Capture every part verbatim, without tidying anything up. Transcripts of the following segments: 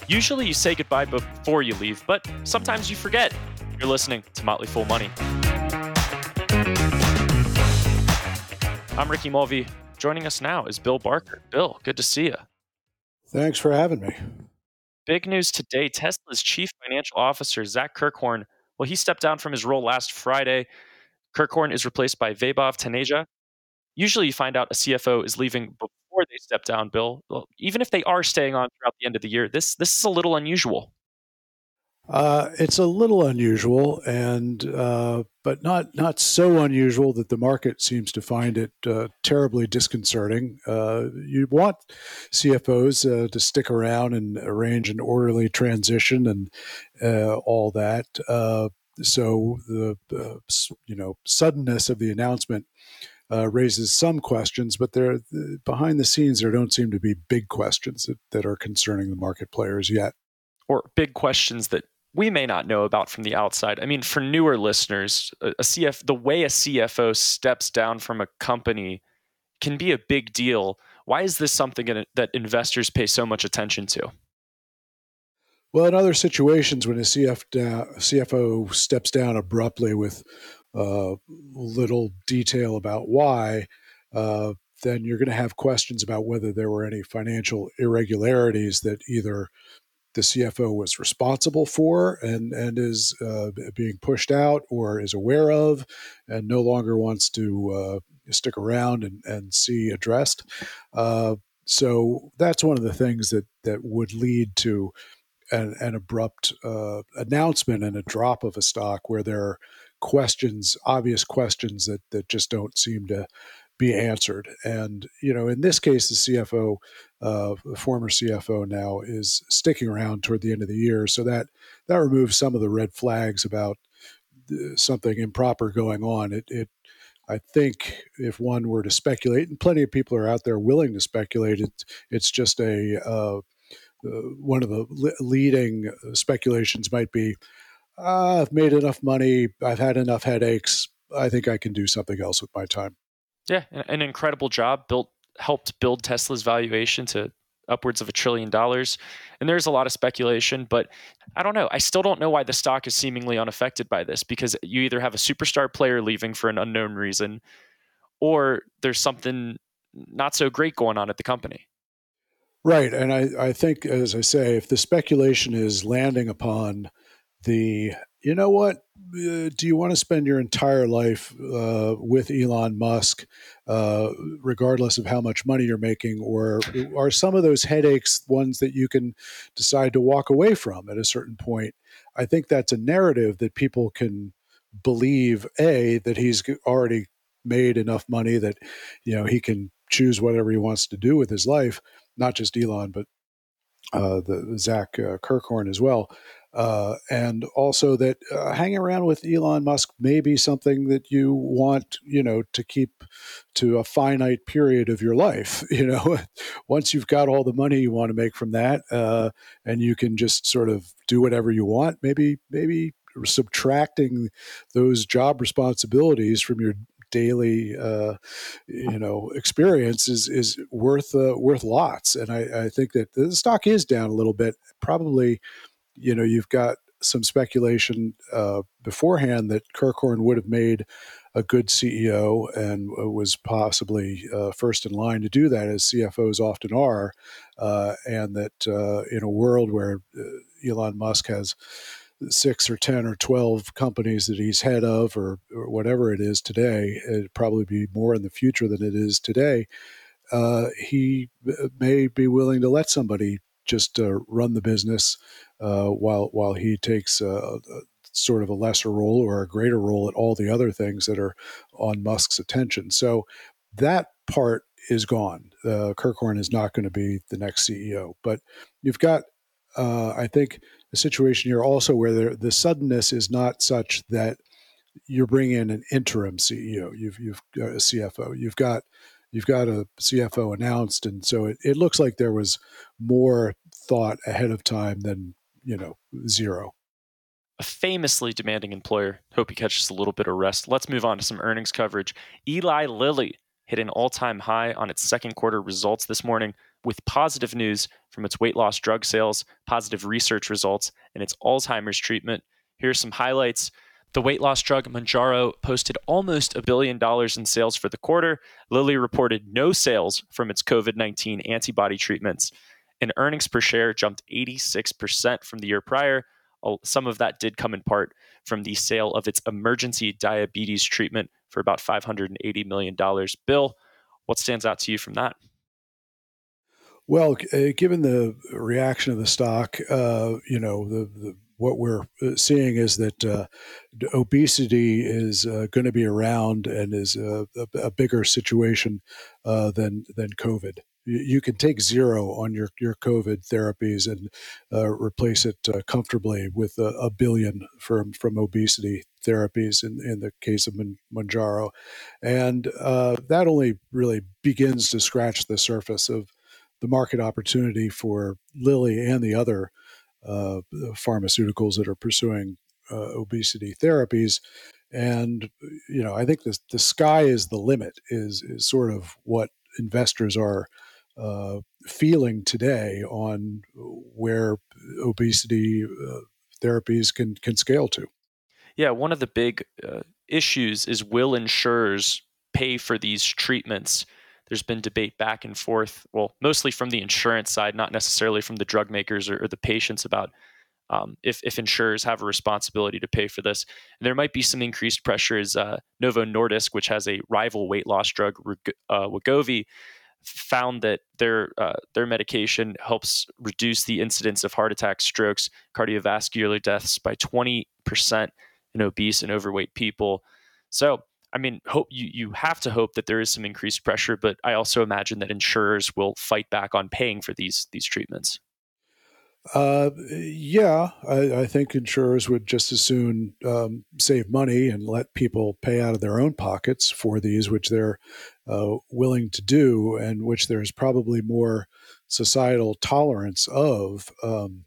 Usually you say goodbye before you leave, but sometimes you forget. You're listening to Motley Fool Money. I'm Ricky Mulvey. Joining us now is Bill Barker. Bill, good to see you. Thanks for having me. Big news today. Tesla's chief financial officer, Zach Kirkhorn, well, he stepped down from his role last Friday. Kirkhorn is replaced by Vaibhav Taneja. Usually you find out a C F O is leaving before they step down, Bill. Well, even if they are staying on throughout the end of the year, this this is a little unusual. Uh, it's a little unusual, and uh, but not not so unusual that the market seems to find it uh, terribly disconcerting. Uh, you want C F Os uh, to stick around and arrange an orderly transition and uh, all that. Uh, so the uh, you know suddenness of the announcement uh, raises some questions, but there behind the scenes there don't seem to be big questions that, that are concerning the market players yet, or big questions that we may not know about from the outside. I mean, for newer listeners, a C F the way a C F O steps down from a company can be a big deal. Why is this something that investors pay so much attention to? Well, in other situations, when a C F down, C F O steps down abruptly with uh, little detail about why, uh, then you're going to have questions about whether there were any financial irregularities that either the C F O was responsible for and, and is uh, being pushed out or is aware of and no longer wants to uh, stick around and, and see addressed. Uh, so that's one of the things that, that would lead to an, an abrupt uh, announcement and a drop of a stock where there are questions, obvious questions that, that just don't seem to be answered. And, you know, in this case, the C F O, uh, the former C F O now is sticking around toward the end of the year. So that, that removes some of the red flags about something improper going on. It, it, I think if one were to speculate, and plenty of people are out there willing to speculate, it, it's just a, uh, uh, one of the le- leading speculations might be, uh, I've made enough money, I've had enough headaches, I think I can do something else with my time. Yeah, an incredible job. Built helped build Tesla's valuation to upwards of a trillion dollars. And there's a lot of speculation, but I don't know. I still don't know why the stock is seemingly unaffected by this, because you either have a superstar player leaving for an unknown reason, or there's something not so great going on at the company. Right. And I, I think, as I say, if the speculation is landing upon the, you know what, uh, do you want to spend your entire life uh, with Elon Musk, uh, regardless of how much money you're making, or are some of those headaches ones that you can decide to walk away from at a certain point? I think that's a narrative that people can believe, A, that he's already made enough money that, you know, he can choose whatever he wants to do with his life, not just Elon, but uh, the Zach uh, Kirkhorn as well. Uh, and also that uh, hanging around with Elon Musk may be something that you want, you know, to keep to a finite period of your life. You know, once you've got all the money you want to make from that, uh, and you can just sort of do whatever you want, maybe, maybe subtracting those job responsibilities from your daily, uh, you know, experience is is worth uh, worth lots. And I, I think that the stock is down a little bit. Probably, you know, you've got some speculation uh, beforehand that Kirkhorn would have made a good C E O and was possibly uh, first in line to do that, as C F Os often are, uh, and that uh, in a world where uh, Elon Musk has six or ten or twelve companies that he's head of, or, or whatever it is today, it'd probably be more in the future than it is today. Uh, he may be willing to let somebody just uh, run the business uh, while while he takes uh, sort of a lesser role or a greater role at all the other things that are on Musk's attention. So that part is gone. Uh, Kirkhorn is not going to be the next C E O, but you've got, uh, I think, a situation here also where there, the suddenness is not such that you're bringing in an interim C E O. You've you've got a C F O. You've got you've got a C F O announced, and so it, it looks like there was more thought ahead of time than, you know, zero. A famously demanding employer. Hope he catches a little bit of rest. Let's move on to some earnings coverage. Eli Lilly hit an all-time high on its second quarter results this morning with positive news from its weight loss drug sales, positive research results, and its Alzheimer's treatment. Here are some highlights. The weight loss drug Mounjaro posted almost a billion dollars in sales for the quarter. Lilly reported no sales from its COVID nineteen antibody treatments. And earnings per share jumped eighty-six percent from the year prior. Some of that did come in part from the sale of its emergency diabetes treatment for about five hundred eighty million dollars. Bill, what stands out to you from that? Well, uh, given the reaction of the stock, uh, you know, the, the, what we're seeing is that uh, obesity is uh, going to be around and is a, a, a bigger situation uh, than than COVID. You, you can take zero on your, your COVID therapies and uh, replace it uh, comfortably with a, a billion from from obesity therapies in, in the case of Mounjaro. And uh, that only really begins to scratch the surface of the market opportunity for Lilly and the other uh, pharmaceuticals that are pursuing uh, obesity therapies. And, you know, I think the, the sky is the limit is, is sort of what investors are uh, feeling today on where obesity uh, therapies can, can scale to. Yeah, one of the big uh, issues is, will insurers pay for these treatments? There's been debate back and forth, well, mostly from the insurance side, not necessarily from the drug makers or, or the patients, about um, if, if insurers have a responsibility to pay for this. And there might be some increased pressure as uh, Novo Nordisk, which has a rival weight loss drug, uh, Wegovy, found that their uh, their medication helps reduce the incidence of heart attacks, strokes, cardiovascular deaths by twenty percent in obese and overweight people. So, I mean, hope you, you have to hope that there is some increased pressure, but I also imagine that insurers will fight back on paying for these these treatments. Uh, yeah, I, I think insurers would just as soon um, save money and let people pay out of their own pockets for these, which they're uh, willing to do, and which there's probably more societal tolerance of, um,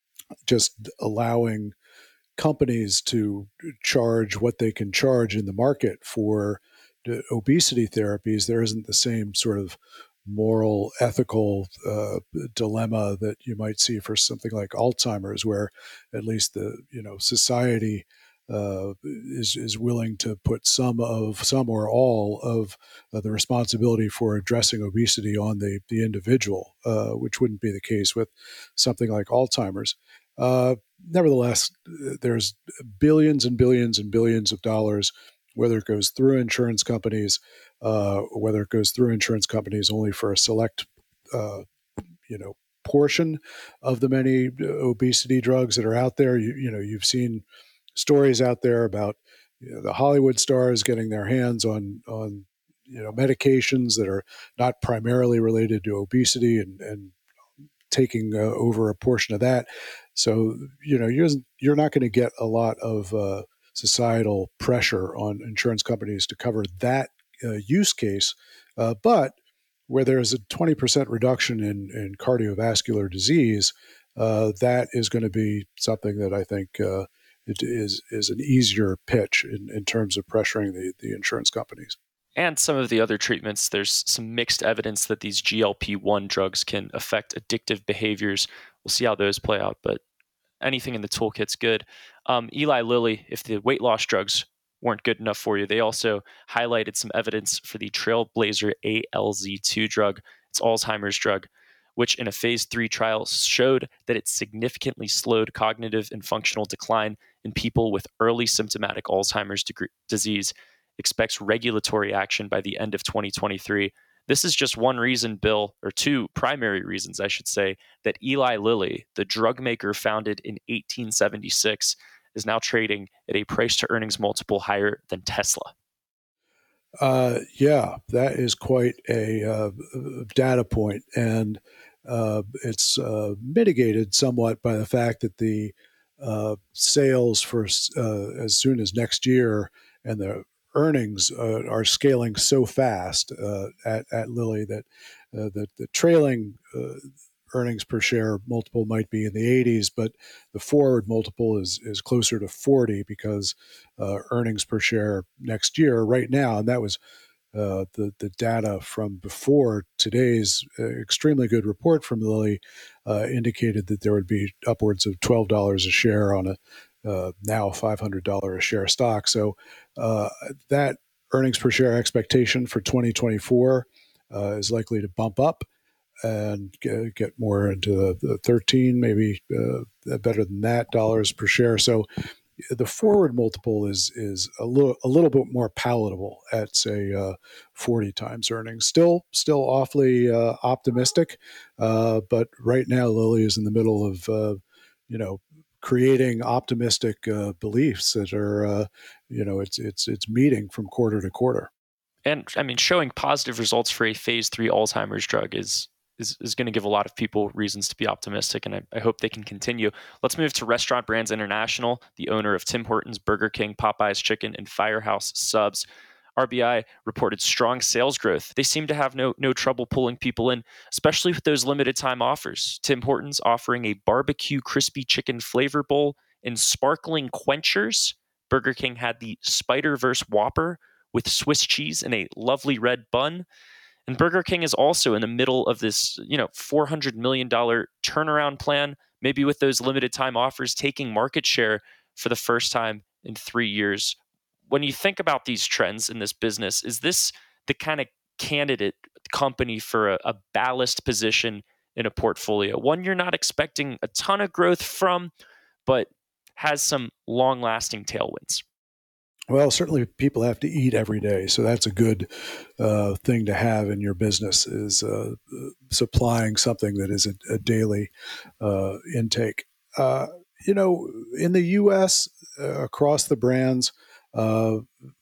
just allowing companies to charge what they can charge in the market for obesity therapies. There isn't the same sort of moral, ethical uh, dilemma that you might see for something like Alzheimer's, where at least the you know society uh, is is willing to put some of some or all of uh, the responsibility for addressing obesity on the the individual, uh, which wouldn't be the case with something like Alzheimer's. Uh, nevertheless, there's billions and billions and billions of dollars, whether it goes through insurance companies, uh, whether it goes through insurance companies only for a select, uh, you know, portion of the many obesity drugs that are out there. You, you know, you've seen stories out there about you know, the Hollywood stars getting their hands on on you know medications that are not primarily related to obesity and and taking uh, over a portion of that. So, you know, you're, you're not going to get a lot of uh, societal pressure on insurance companies to cover that uh, use case. Uh, but where there's a twenty percent reduction in, in cardiovascular disease, uh, that is going to be something that I think uh, it is, is an easier pitch in, in terms of pressuring the, the insurance companies. And some of the other treatments, there's some mixed evidence that these G L P one drugs can affect addictive behaviors. We'll see how those play out, but anything in the toolkit's good. Um, Eli Lilly, if the weight loss drugs weren't good enough for you, they also highlighted some evidence for the Trailblazer A L Z two drug. It's Alzheimer's drug, which in a phase three trial showed that it significantly slowed cognitive and functional decline in people with early symptomatic Alzheimer's de- disease. Expects regulatory action by the end of twenty twenty-three. This is just one reason, Bill, or two primary reasons, I should say, that Eli Lilly, the drug maker founded in eighteen seventy-six, is now trading at a price to earnings multiple higher than Tesla. Uh, yeah, that is quite a uh, data point, and uh, it's uh, mitigated somewhat by the fact that the uh, sales for uh, as soon as next year and the earnings uh, are scaling so fast uh, at, at Lilly that uh, the, the trailing uh, earnings per share multiple might be in the eighties, but the forward multiple is is closer to forty because uh, earnings per share next year, right now, and that was uh, the the data from before today's uh, extremely good report from Lilly uh, indicated that there would be upwards of twelve dollars a share on a uh, now five hundred dollars a share stock. So uh, that earnings per share expectation for twenty twenty-four uh, is likely to bump up and get more into the thirteen, maybe uh, better than that, dollars per share. So the forward multiple is is a little a little bit more palatable at say uh, forty times earnings. Still still awfully uh, optimistic, uh, but right now Lilly is in the middle of uh, you know creating optimistic uh, beliefs that are uh, you know it's it's it's meeting from quarter to quarter. And I mean, showing positive results for a phase three Alzheimer's drug is is, is going to give a lot of people reasons to be optimistic, and I, I hope they can continue. Let's move to Restaurant Brands International, the owner of Tim Hortons, Burger King, Popeyes Chicken, and Firehouse Subs. R B I reported strong sales growth. They seem to have no no trouble pulling people in, especially with those limited time offers. Tim Hortons offering a barbecue crispy chicken flavor bowl and sparkling quenchers. Burger King had the Spider-Verse Whopper with Swiss cheese and a lovely red bun. And Burger King is also in the middle of this, you know, four hundred million dollars turnaround plan, maybe with those limited time offers taking market share for the first time in three years. When you think about these trends in this business, is this the kind of candidate company for a, a ballast position in a portfolio? One you're not expecting a ton of growth from, but has some long-lasting tailwinds. Well, certainly people have to eat every day, so that's a good uh, thing to have in your business is uh, supplying something that is a, a daily uh, intake. Uh, you know, in the U S, uh, across the brands, uh,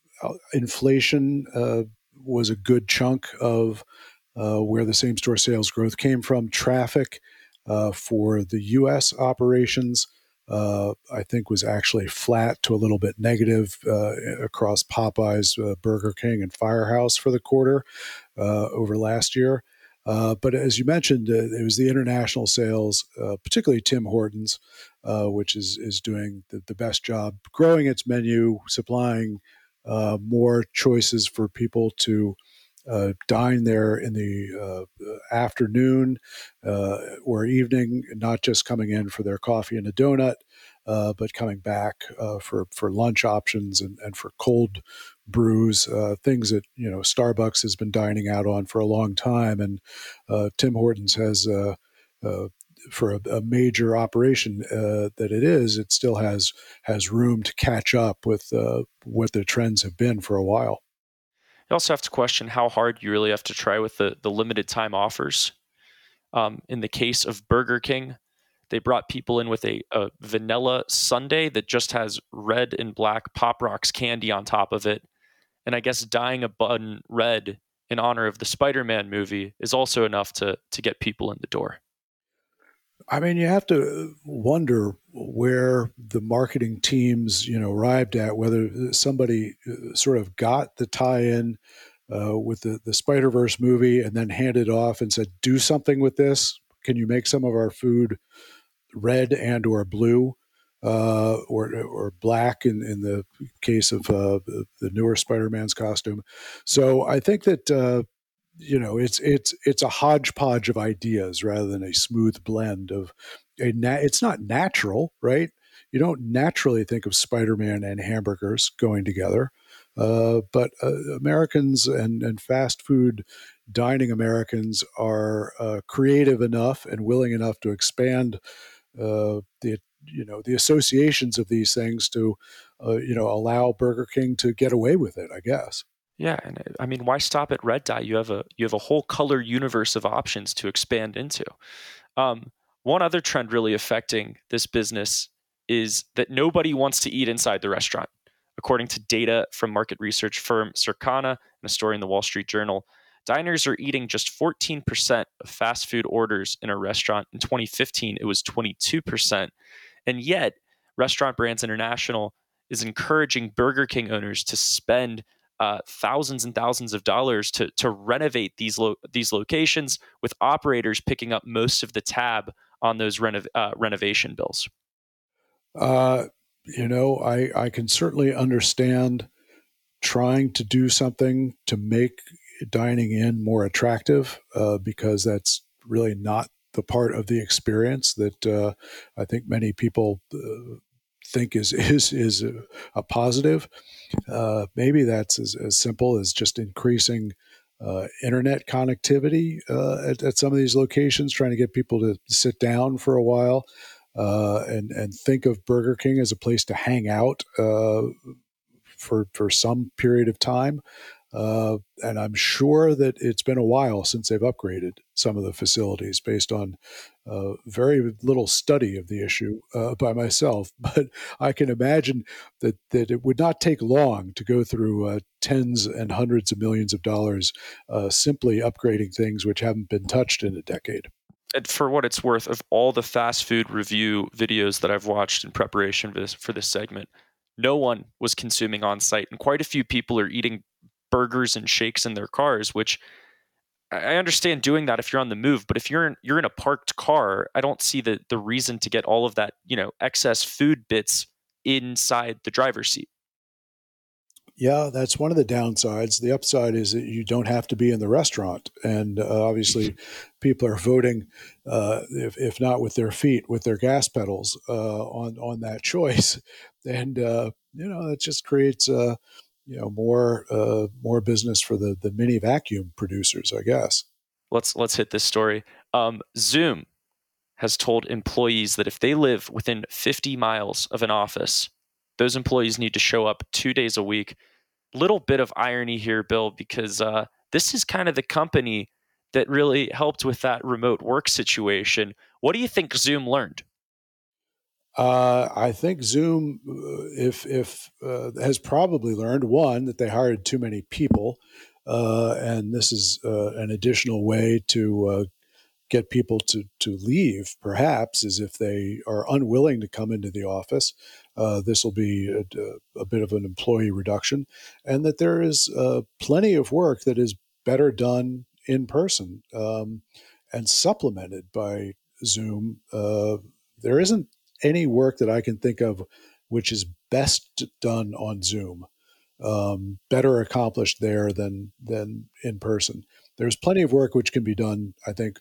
inflation uh, was a good chunk of uh, where the same-store sales growth came from. Traffic uh, for the U S operations Uh, I think was actually flat to a little bit negative uh, across Popeyes, uh, Burger King, and Firehouse for the quarter uh, over last year. Uh, but as you mentioned, uh, it was the international sales, uh, particularly Tim Hortons, uh, which is is doing the, the best job growing its menu, supplying uh, more choices for people to uh, dine there in the uh, afternoon uh, or evening, not just coming in for their coffee and a donut, uh, but coming back uh, for for lunch options and, and for cold brews, uh, things that you know Starbucks has been dining out on for a long time, and uh, Tim Hortons has. Uh, uh, for a, a major operation uh, that it is, it still has has room to catch up with uh, what the trends have been for a while. You also have to question how hard you really have to try with the, the limited time offers. Um, in the case of Burger King, they brought people in with a, a vanilla sundae that just has red and black Pop Rocks candy on top of it. And I guess dyeing a bun red in honor of the Spider-Man movie is also enough to to get people in the door. I mean, you have to wonder where the marketing teams, you know, arrived at, whether somebody uh, sort of got the tie-in uh, with the, the Spider-Verse movie and then handed off and said, do something with this. Can you make some of our food red and or blue uh, or or black in, in the case of uh, the, the newer Spider-Man's costume? So I think that uh, you know it's it's it's a hodgepodge of ideas rather than a smooth blend of a na- it's not natural, right? You don't naturally think of Spider-Man and hamburgers going together, uh, but uh, Americans and and fast food dining Americans are uh, creative enough and willing enough to expand uh, the you know the associations of these things to uh, you know allow Burger King to get away with it, I guess. Yeah, and uh, I mean, why stop at red dye? You have a you have a whole color universe of options to expand into. Um, One other trend really affecting this business is that nobody wants to eat inside the restaurant. According to data from market research firm Circana and a story in the Wall Street Journal, diners are eating just fourteen percent of fast food orders in a restaurant. In twenty fifteen, it was twenty-two percent. And yet, Restaurant Brands International is encouraging Burger King owners to spend uh, thousands and thousands of dollars to to renovate these lo- these locations, with operators picking up most of the tab on those renov- uh, renovation bills. Uh, you know, I I can certainly understand trying to do something to make dining in more attractive, uh, because that's really not the part of the experience that uh, I think many people uh, think is is is a, a positive. Uh, maybe that's as, as simple as just increasing uh, internet connectivity uh, at, at some of these locations, trying to get people to sit down for a while uh, and and think of Burger King as a place to hang out uh, for for some period of time. Uh, and I'm sure that it's been a while since they've upgraded some of the facilities based on uh, very little study of the issue uh, by myself. But I can imagine that, that it would not take long to go through uh, tens and hundreds of millions of dollars uh, simply upgrading things which haven't been touched in a decade. And for what it's worth, of all the fast food review videos that I've watched in preparation for this, for this segment, no one was consuming on site, and quite a few people are eating burgers and shakes in their cars, which I understand doing that if you're on the move, but if you're in, you're in a parked car, I don't see the the reason to get all of that, you know, excess food bits inside the driver's seat. Yeah, that's one of the downsides. The upside is that you don't have to be in the restaurant. And uh, obviously, people are voting, uh, if, if not with their feet, with their gas pedals uh, on, on that choice. And, uh, you know, that just creates, uh, you know, more uh, more business for the, the mini vacuum producers, I guess. Let's let's hit this story. Um, Zoom has told employees that if they live within fifty miles of an office, those employees need to show up two days a week. Little bit of irony here, Bill, because uh, this is kind of the company that really helped with that remote work situation. What do you think Zoom learned? Uh, I think Zoom, uh, if if uh, has probably learned, one, that they hired too many people, uh, and this is uh, an additional way to uh, get people to to leave. Perhaps is if they are unwilling to come into the office. Uh, this will be a, a bit of an employee reduction, and that there is uh, plenty of work that is better done in person um, and supplemented by Zoom. Uh, there isn't any work that I can think of which is best done on Zoom, um, better accomplished there than than in person. There's plenty of work which can be done, I think,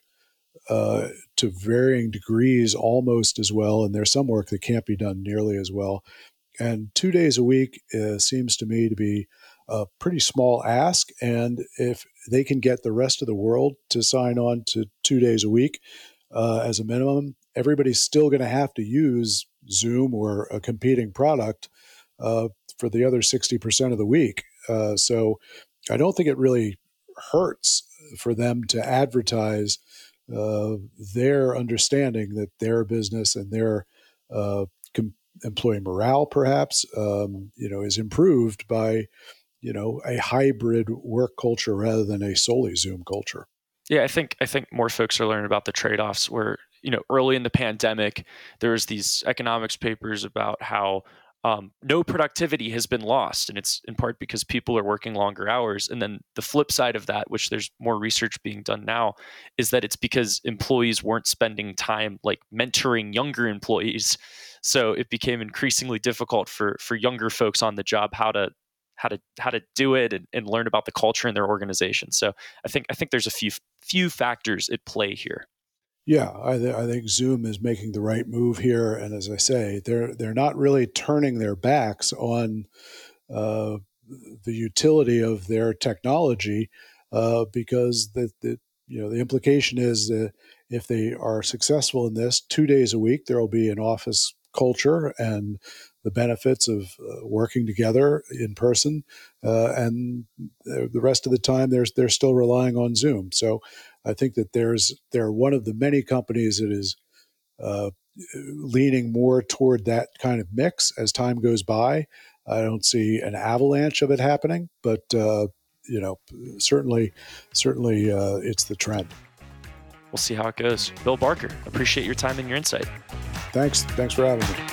uh, to varying degrees almost as well, and there's some work that can't be done nearly as well. And two days a week uh, seems to me to be a pretty small ask, and if they can get the rest of the world to sign on to two days a week uh, as a minimum, everybody's still going to have to use Zoom or a competing product uh, for the other sixty percent of the week. Uh, so I don't think it really hurts for them to advertise uh, their understanding that their business and their uh, com- employee morale, perhaps, um, you know, is improved by, you know, a hybrid work culture rather than a solely Zoom culture. Yeah, I think I think more folks are learning about the trade-offs where, you know, early in the pandemic, there was these economics papers about how um, no productivity has been lost. And it's in part because people are working longer hours. And then the flip side of that, which there's more research being done now, is that it's because employees weren't spending time like mentoring younger employees. So it became increasingly difficult for for younger folks on the job how to how to how to do it and, and learn about the culture in their organization. So I think I think there's a few few factors at play here. Yeah, I, th- I think Zoom is making the right move here, and as I say, they're they're not really turning their backs on uh, the utility of their technology uh, because the, the you know the implication is that if they are successful in this, two days a week there will be an office culture and the benefits of uh, working together in person, uh, and the rest of the time they're they're still relying on Zoom. So I think that there's they're one of the many companies that is uh, leaning more toward that kind of mix as time goes by. I don't see an avalanche of it happening, but uh, you know, certainly, certainly, uh, it's the trend. We'll see how it goes. Bill Barker, appreciate your time and your insight. Thanks. Thanks for having me.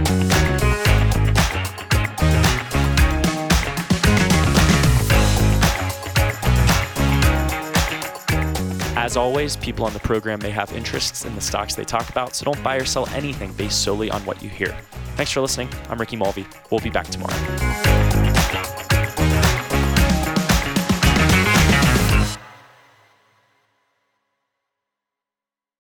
As always, people on the program may have interests in the stocks they talk about, so don't buy or sell anything based solely on what you hear. Thanks for listening. I'm Ricky Mulvey. We'll be back tomorrow.